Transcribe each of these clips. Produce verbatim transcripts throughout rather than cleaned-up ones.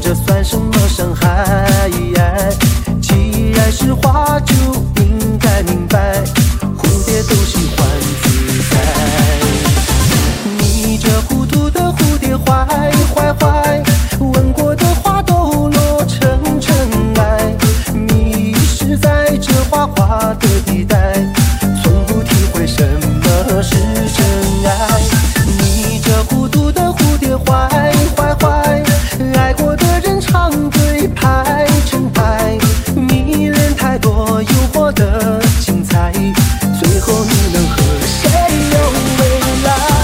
这算什么伤害？既然是花，就应该明白，蝴蝶都喜欢自在。你这糊涂的蝴蝶坏坏坏，闻过的花都落成尘埃，迷失在这花花的地带，从不体会什么是真爱。你这糊涂的蝴蝶坏坏坏，爱过的人常对排成排，迷人太多诱惑的精彩，最后你能和谁有未来？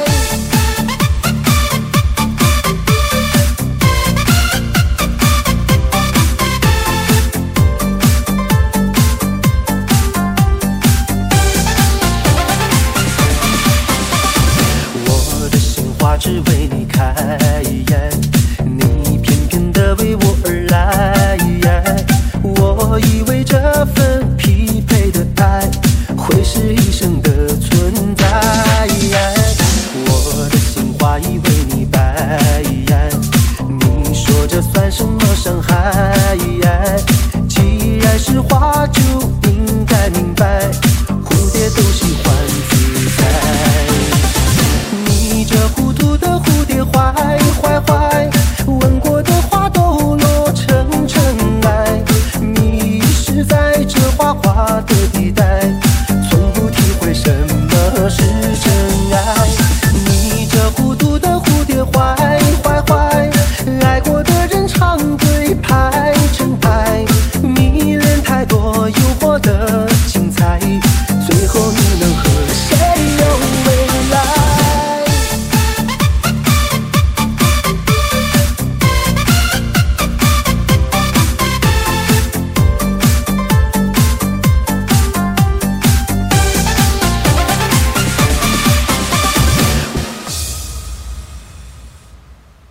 我的心花只为你开，你偏偏的为我而来。我以为这份匹配的爱会是一生的存在，我的心花已为你白，你说这算什么伤害？